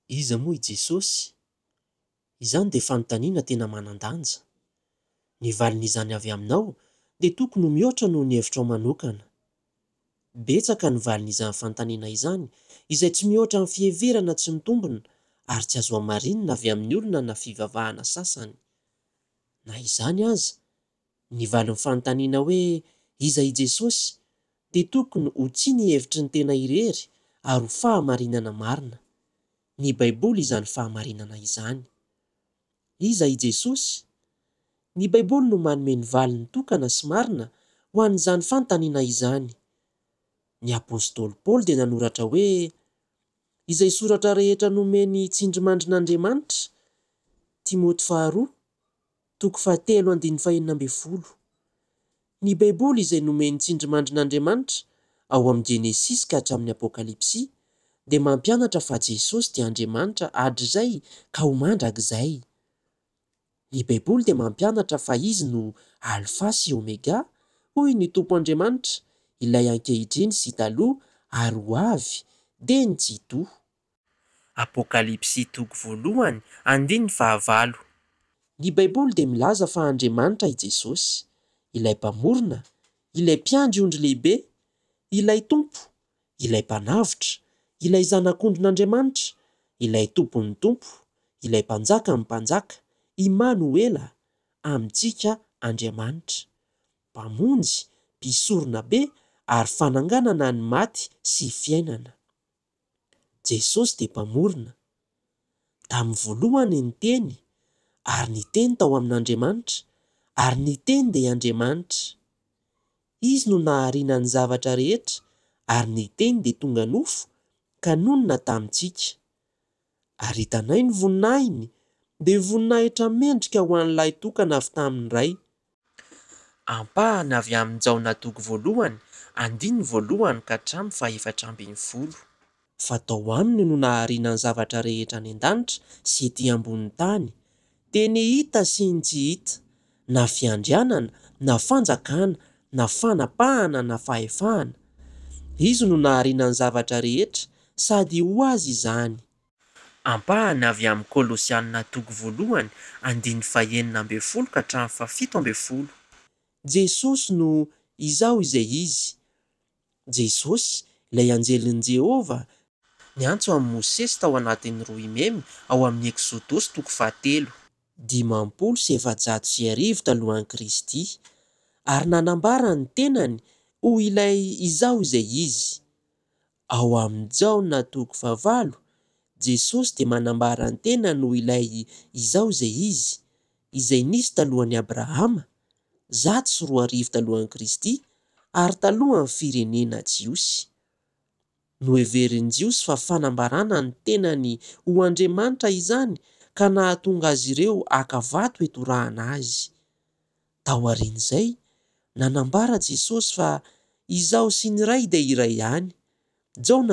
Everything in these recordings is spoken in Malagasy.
Iza moa i Jesosy? Izany dia fanontaniana tena manan-danja. Ny valin'izany avy aminao dia tokony ho mihoatra noho ny hevitrao manokana. Betsaka ny valin'izany fanontaniana izany izay tsy mihoatra amin'ny fiheverana tsy mitombina ary tsy azo amarinina avy amin'ny olona na fivavahana sasany. Na izany aza, ny valin'ny fanontaniana hoe iza i Jesosy dia tokony ho tia ny hevitry ny tena irery ary ho fahamarinana marina. Ny Baiboly izany fahamarinana izany. Iza i Jesosy? Ny Baiboly no manome ny valiny tokana sy marina ho an'izany fanontaniana izany. Ny apôstôly Paoly dia nanoratra hoe izay soratra rehetra nomeny tsindrimandrin'Andriamanitra. Timoty 2:3-5. Ny Baiboly izay nomeny tsindrimandrin'Andriamanitra ao amin'ny Jenesisy ka hatramin'ny Apokalipsy dia mampianatra fa Jesosy dia Andriamanitra hadrizay ka ho mandrakizay. Ny Baiboly dia mampianatra fa izy no Alpha sy Omega, hoy ny Tompo Andriamanitra, ilay ankehitriny sy taloha ary ho avy dia ny tsy hitoha. Apokalipsy 1:9. Ny Baiboly dia milaza fa Andriamanitra i Jesosy, ilay mpamorona, ilay mpiandry ondry lehibe, ilay tompo, ilay mpanavotra, ilay zanak'ondrin'Andriamanitra, ilay tompon'ny tompo, ilay mpanjakan'ny mpanjaka, Immanuela, amintsika Andriamanitra, mpamonjy, mpisorona be ary fananganana ny maty sy fiainana. Jesosy dia mpamorona. Tamin'ny voalohany ny teny, ary ny teny tao amin'Andriamanitra, ary ny teny dia Andriamanitra. Izy no nahariana ny zavatra rehetra, ary ny teny dia tonga nofo ka nonona tamintsika. Ary hitanay ny voninahiny dia voninahitra mendrika ho an'ilay tokana avy tamin'ny Ray. Ampahany avy amin'ny Jaona 1:1-1 ka hatramin'ny 4:10. Fatao aminy no nahariana ny zavatra rehetra any an-danitra sy ety ambonin'ny tany, dia ny hita sy ny tsy hita, na fiandrianana, na fanjakana, na fanapahana, na fahefahana. Izy no nahariana ny zavatra rehetra sady ho azy izany. Ampahany avy amin'ny Kolosianina 1:9-20 ka hatramin'ny 17. Jesosy no izao izay izy. Jesosy, ilay anjelin'i Jehova, ny antso amin'ny Mosesy tao anatin'ny 2 ao amin'ny Exodosy 7. 500 talohan'i Kristy, ary nanambara ny tenany ho ilay izao izay izy. Ao amin'ny Jaona 9, Jesosy dia manambara ny tenany ho ilay izao izay izy, izay nisy talohan'i Abrahama, 120 talohan'i Kristy, ary talohan'ny firenena Jiosy. Noheverin'ny Jiosy fa fanambarana ny tenany ho Andriamanitra izany ka nahatonga azy ireo haka vato hitorahana azy. Tao aorian'izay, nanambara Jesosy fa izaho sy ny Ray dia iray ihany. Jaona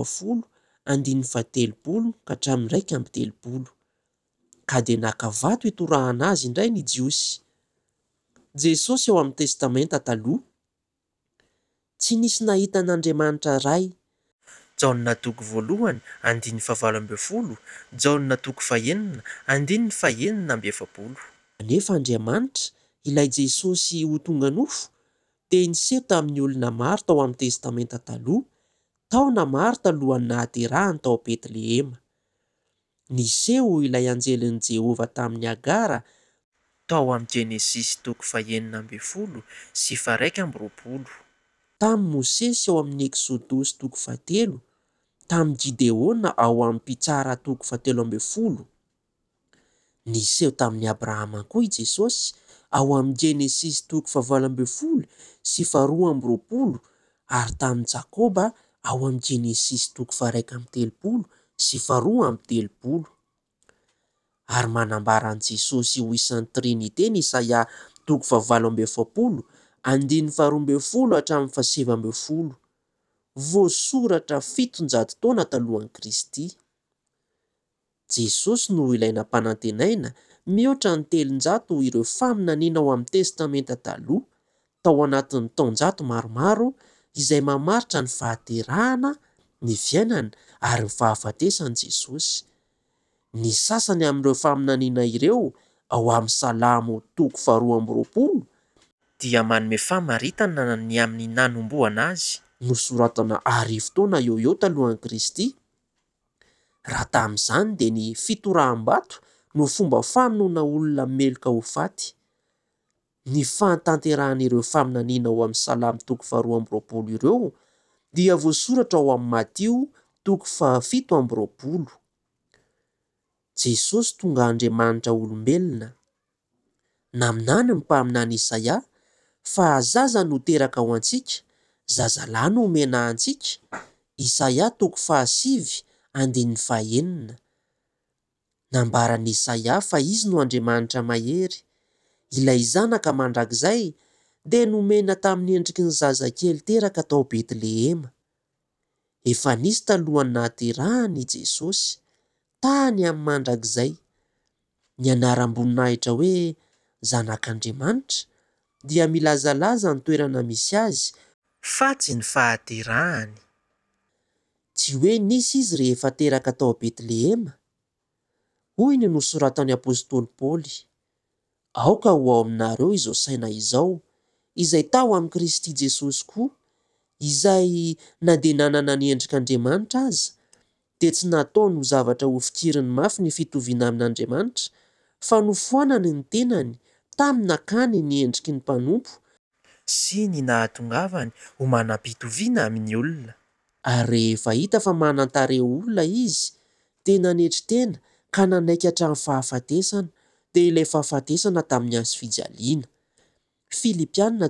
20:1-30 ka hatramin'ny 1:30. Ka dia naka vato hitorahana azy indray ny Jiosy. Jesosy ao amin'ny Testamenta taloha tsy nisy nahita an'Andriamanitra Ray. Jaona 1:1-12, Jaona 2:1-9. Nefa Andriamanitra, ilay Jesosy ho tonga nofo, dia niseho tamin'ny olona maro tao amin'ny Testamenta taloha, taona maro talohan'ny nahaterahany tao Betlehema. Niseho ilay anjelin'i Jehova tamin'ny Agara tao amin'ny Jenesisy 1:1 sy 1:20. Tamin'ny Mosesy ao amin'ny Exodosy 3, tamin'ny Gideona ao amin'ny Mpitsara 17. Niseho tamin'ny Abrahama koa i Jesosy ao amin'ny Jenesisy 14 sy 12, ary tamin'ny Jakôba ao amin'ny Jenesisy 1:30 sy 2:30. Ary manambara an'i Jesosy ho isan'ny Trinité ny Isaia 7:12 hatramin'ny 17. Voasoratra 700 taona talohan'i Kristy. Jesosy no ilay nampanantenaina mihoatra ny 300 ireo faminaniana ao amin'ny Testamenta taloha, tao anatin'ny taonjato maromaro izay mamaritra ny fahaterahana, ny fiainana ary ny fahafatesan'i Jesosy. Ny sasany amin'ireo faminaniana ireo ao amin'ny Salamo 2:20 dia manome famaritana ny amin'ny nanombohana azy, nosoratana arivo taona eo eo talohan'i Kristy. Raha tamin'izany dia ny fitoraham-bato no fomba famonoana olona meloka ho faty. Ny fahatanteran'ireo faminaniana ao amin'ny Salamo 2:20 ireo dia voasoratra ao amin'ny Matio 2:17. Jesosy tonga Andriamanitra olombelona. Naminany ny mpaminany Isaia fa zaza no teraka ho antsika, zazalahy no omena antsika. Isaia 7:9. Nambaran'i Isaia fa izy no Andriamanitra mahery. Ilay zanaka mandrakizay dia nomena tamin'ny endriky ny zazakely teraka tao Betlehema. Efa nisy talohany nahaterahany Jesosy tany amin'ny mandrakizay. Ny anaram-boninahitra hoe zanak'Andriamanitra dia milazalaza ny toerana misy azy fa tsy ny fahaterahany. Tsy hoe nisy izy rehefa teraka tao Betlehema. Hoy ny nosoratan'ny apôstôly Paoly: aoka ho ao aminareo izao saina izao, izay tao amin'ny Kristy Jesosy koa, izay na dia nanana ny endrik'Andriamanitra aza, dia tsy nataony ho zavatra hofikiriny mafy ny fitoviana amin'Andriamanitra, fa nofoanany ny tenany tamin'ny nakany ny endriky ny mpanompo sy ny nahatongavany ho manam-pitoviana amin'ny olona. Ary rehefa hita fa manan-tarehy olona izy dia nanetry tena ka nanaikatra ny fahafatesana, dia ilay fahafatesana tamin'ny hazofijaliana. Filipianina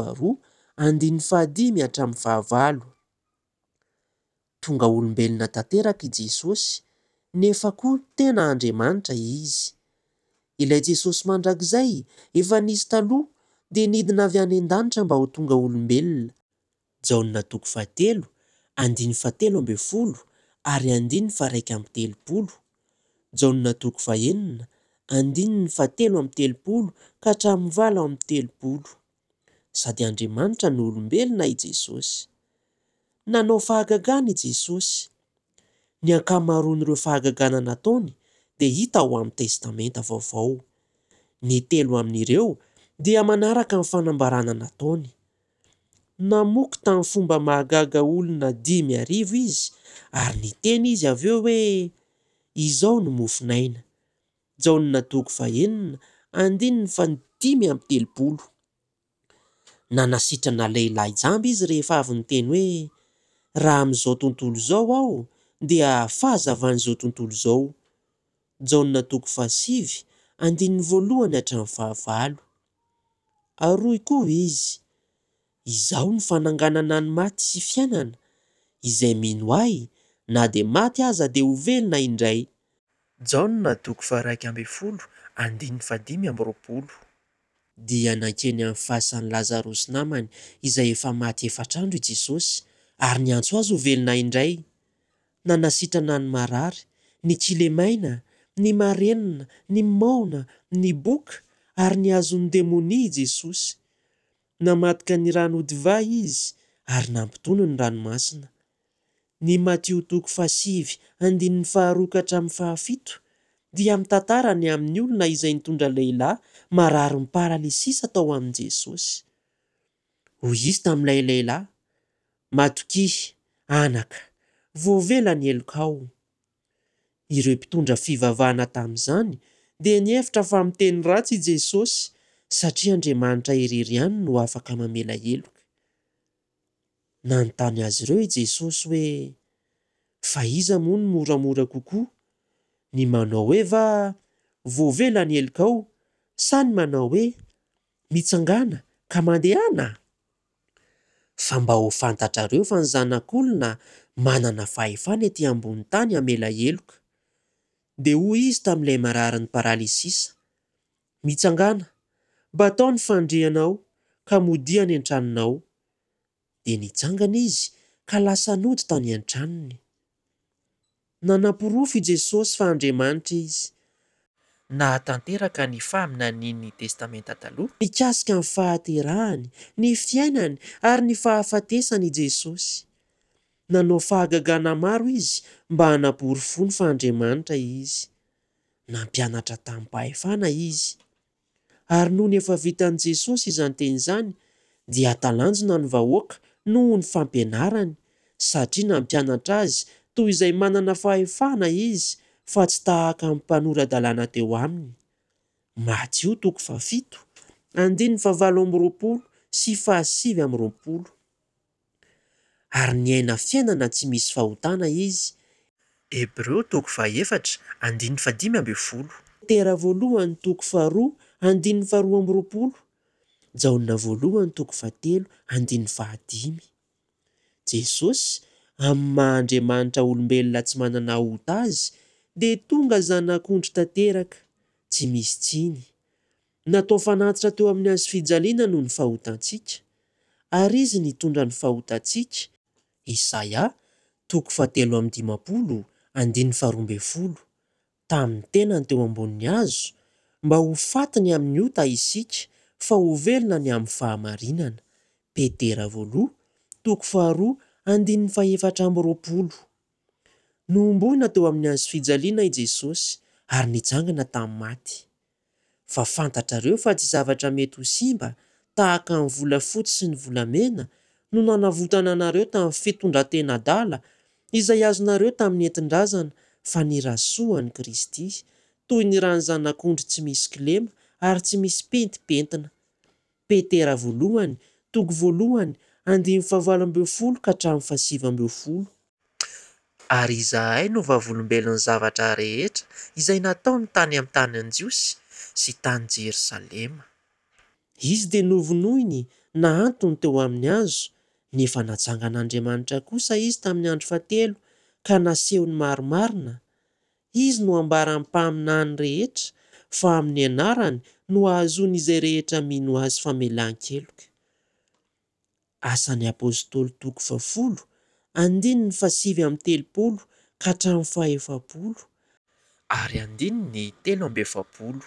2:15-19. Tonga olombelona tanteraka i Jesosy, nefa koa tena Andriamanitra izy. Ilay Jesosy mandrakizay efa nisy taloha dia nidina avy any an-danitra mba ho tonga olombelona. Jaonina 2:7-17 ary 1:1-3. Jaonina 2:1-7-30 ka hatramin'ny 7:30. Sady Andriamanitra no olombelona i Jesosy. Nanao fahagagana i Jesosy. Ny ankamaroan'ireo fahagagana nataony dia hita ao amin'ny Testamenta vaovao. Ny 3 amin'ireo dia manaraka ny fanambarana nataony. Namoky tamin'ny fomba mahagaga olona 5,000 izy ary niteny izy avy eo hoe izao no mofinaina. Jaonina 2:1-5:30. Nanasitrana lehilahy jamby izy rehefa avy niteny hoe raha amin'izao tontolo izao aho dia fahazavan'izao tontolo izao. Jaonina 2:7-9. Aroy koa izy: izaho ny fananganana ny maty sy fiainana, izay mino ahy na dia maty aza dia ho velona indray. Jaonina 2:12-15. Dia nankeny amin'ny fasan'i Lazarosy namany izay efa maty 4 andro i Jesosy ary niantso azy ho velona indray. Nanasitrana ny marary, ny tsilemæna, ny marenina, ny maona, ny boka ary ny azon'ny demonia i Jesosy. Namadika ny rano ody-vay izy ary nampitony ny ranomasina. Ny Matio 7:15-17 dia mitantara ny amin'ny olona izay nitondra lehilahy marary ny paralisisa tao amin'i Jesosy. Hoy izy tamin'ilay lehilahy: matokihy, anaka, voavela ny elokao. Ireo mpitondra fivavahana tamin'izany dia nihevitra fa miteny ratsy i Jesosy satria Andriamanitra irery ihany no afaka mamela heloka. Nanontany azy ireo i Jesosy hoe fa iza moa no moramora kokoa, ny manao hoe va voavela ny elokao sa ny manao hoe mitsangana ka mandehana? Fa mba ho fantatrareo fa ny zanak'olona manana fahefana ety ambony tany hamela heloka. Dia hoy izy tamin'ilay marary ny paralisisa: mitsangana, batao ny fandrianao ka modia any an-tranonao. Dia nitsangana izy ka lasa nody tany an-tranony. Nanam-porofo i Jesosy fa Andriamanitra izy. Nahatanteraka ny faminanian'ny Testamenta taloha mikasika ny fahaterahany, ny fiainany ary ny fahafatesany i Jesosy. Nanao fahagagana maro izy mba hanampody fony fa Andriamanitra izy. nampianatra tamin'ny mpahefana izy. Ary noho ny efa vitan'i Jesosy izany teny izany dia talanjona ny vahoaka noho ny fampianarany satria nampianatra azy toy izay manana fahefana izy fa tsy tahaka amin'ny mpanorandalàna teo aminy. Matteo 7:27-20 sy 7:20. Ary niaina fiainana tsy misy fahotana izy. Hebreo 4:1-5. Petera 1:2-2:20. Jaona 1:3-5. Jesosy amin'ny maha-Andriamanitra olombelona tsy manana hota azy dia tonga zanak'ondry tanteraka, tsy misy tsiny. Natao fanatitra teo amin'ny hazo fijaliana noho ny fahotantsika, ary izy nitondra ny fahotantsika. Isaia 7:15-12. Tamin'ny tenany teo ambonin'ny hazo mba ho fatiny amin'ny ota isika fa ho velona ny amin'ny fahamarinana. Petera 2:2-4:20. Nombohina teo amin'ny hazo fijaliana i Jesosy ary nitsangana tamin'ny maty. Fa fantatrareo fa tsy zavatra mety ho simba tahaka ny volafotsy sy ny volamena no nanavotana anareo tamin'ny fitondran-tena adala izay azonareo tamin'ny entin-drazana fa nirasoan'i Kristy toy ny rany zanak'ondry tsy misy kilema ary tsy misy pentipentina. Petera 1:1-20 Ary izahay no vavolombelon'ny zavatra rehetra izay nataony tany amin'ny tany Anjiosy sy tany Jerosalema. Izy dia novonoiny na antony teo amin'ny hazo, nefa natsangan'Andriamanitra kosa izy tamin'ny andro fahatelo ka nasehony marimarina. Izy no ambaran'ny mpaminany rehetra fa amin'ny anarany no ahazoan'izay rehetra mino azy famelan-keloka. Asan'ny Apôstôly 10:7-30 ary 10:70.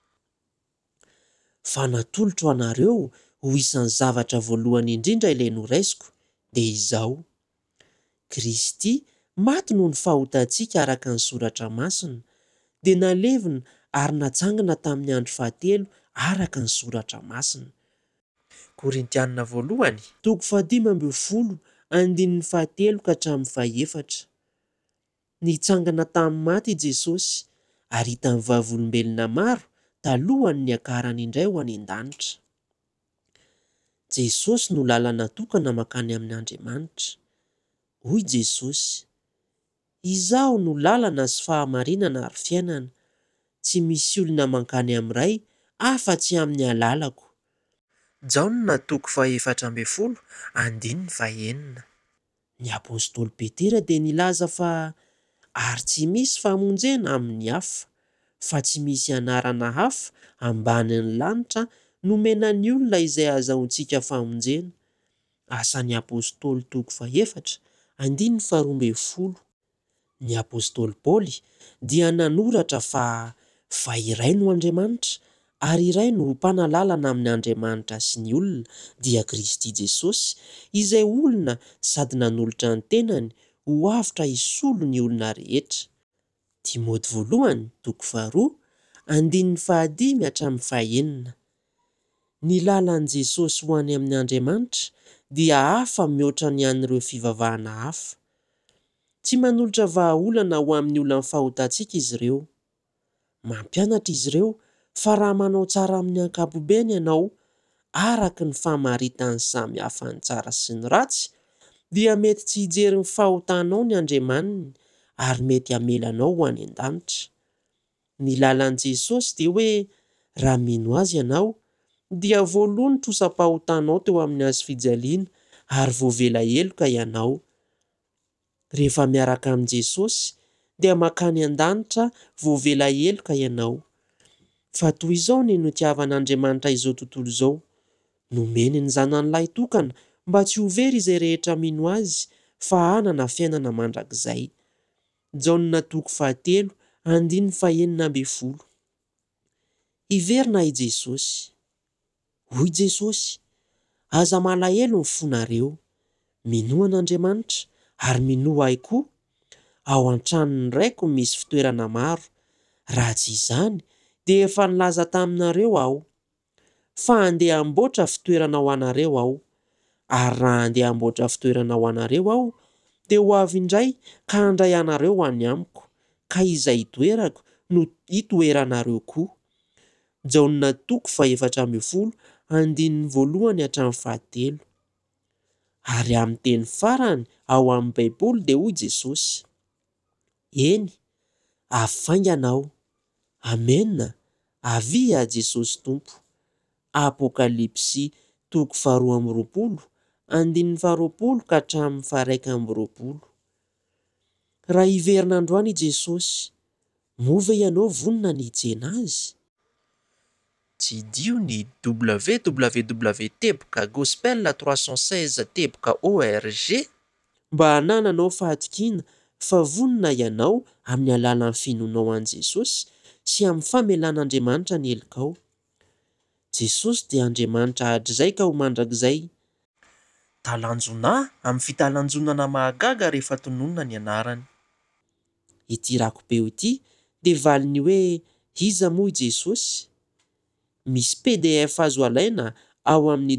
Fa natolotra ho anareo ho isan'ny zavatra voalohany indrindra ilay noraisiko dia izao: Kristy maty noho ny fahotantsika araka ny soratra masina, dia nalevina ary natsangana tamin'ny andro fahatelo araka ny soratra masina. Korintianina 1:15-17. Nitsangana tamin'ny maty i Jesosy ary hitan'ny vavolombelona maro talohany ny akarany indray ho any an-danitra. Jesosy no lalana tokana makany amin'ny Andriamanitra. Hoy Jesosy: izaho no lalana sy fahamarinana ary fiainana. Tsy misy olona mankany amin'ray afa-tsy amin'ny alalako. Jaona 4:14-15. Ny Apôstôly Petera dia nilaza fa ary tsy misy famonjena amin'ny hafa, fa tsy misy anarana hafa ambanin'ny lanitra nomenan'ny olona izay ahazoantsika famonjena. Asan'ny Apôstôly 4:1-12. Ny Apôstôly Paoly dia nanoratra fa iray no Andriamanitra ary iray no mpanalalana amin'ny Andriamanitra sy ny olona dia Kristy Jesosy, izay olona sady nanolotra ny tenany ho avitra hisolo ny olona rehetra. Timoty 2:2-5. Ny lalan'i Jesosy ho any amin'ny Andriamanitra dia hafa mihoatra ny an'ireo fivavahana hafa. Tsy manolotra vahaolana ho amin'ny olona fahotantsika izy ireo. Mampianatra izy ireo fa raha manao tsara amin'ny ankapobeny ianao araka ny famaritany samy hafa ny tsara sy ny ratsy, dia mety tsy hijery ny fahotanao ny Andriamaniny ary mety hamelanao ho any an-danitra. Ny lalan'i Jesosy dia hoe raha mino azy ianao dia voalohany trosam-pahotanao teo amin'ny hazo fijaliana ary voavela heloka ianao. Rehefa miaraka amin'i Jesosy dia mankany an-danitra voavela heloka ianao. Fa toy izao ny notiavan'Andriamanitra izao tontolo izao, nomeny ny zanany lahy tokana mba tsy ho very izay rehetra mino azy fa hanana fiainana mandrakizay. Jaona 3:1-20. Iverina i Jesosy. Hoy Jesosy: aza malahelo ny fonareo. Minoa an'Andriamanitra ary minoa ahy koa. Ao an-tranony raiko misy fitoerana maro. Raha tsy izany dia efa nilaza taminareo aho fa andeha hamboatra fitoerana ho anareo aho. Ary raha andeha hamboatra fitoerana ho anareo aho dia ho avy indray ka handray anareo any amiko, ka izay itoerako no hitoeranareo koa. Jaonina toko 17:1-9. Ary amin'ny teny farany ao amin'ny Baiboly dia hoy Jesosy: eny, afaingana aho. Amenina, avia Jesosy Tompo. Apokalipsy 2:20-20. Raha hiverina androany i Jesosy, moa ve ianao vonona ny hijery azy? Jidio ny www.gospel316.org mba hanananao fahatokiana fa vonona ianao amin'ny alalan'ny finoanao an' Jesosy sy amin'ny famelan'Andriamanitra ny helikao. Jesosy dia Andriamanitra hadrizay ka ho mandrakizay. Talanjonahy amin'ny fitalanjonana mahagaga rehefa tononona ny anarany. Ity rakobe ity dia valin'ny hoe iza moa i Jesosy? Misy PDF azo alaina ao amin'ny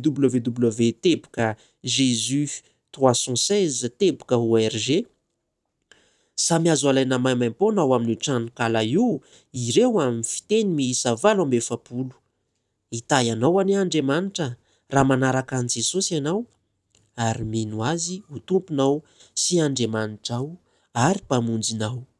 www.jesus316.org. Samy azo alaina maimaimpoana ao amin'ny tranokala io ireo amin'ny fiteny miisa 7. Itayanao any Andriamanitra raha manaraka an' Jesosy ianao ary mino azy ho tomponao sy Andriamanitrao ary mpamonjinao.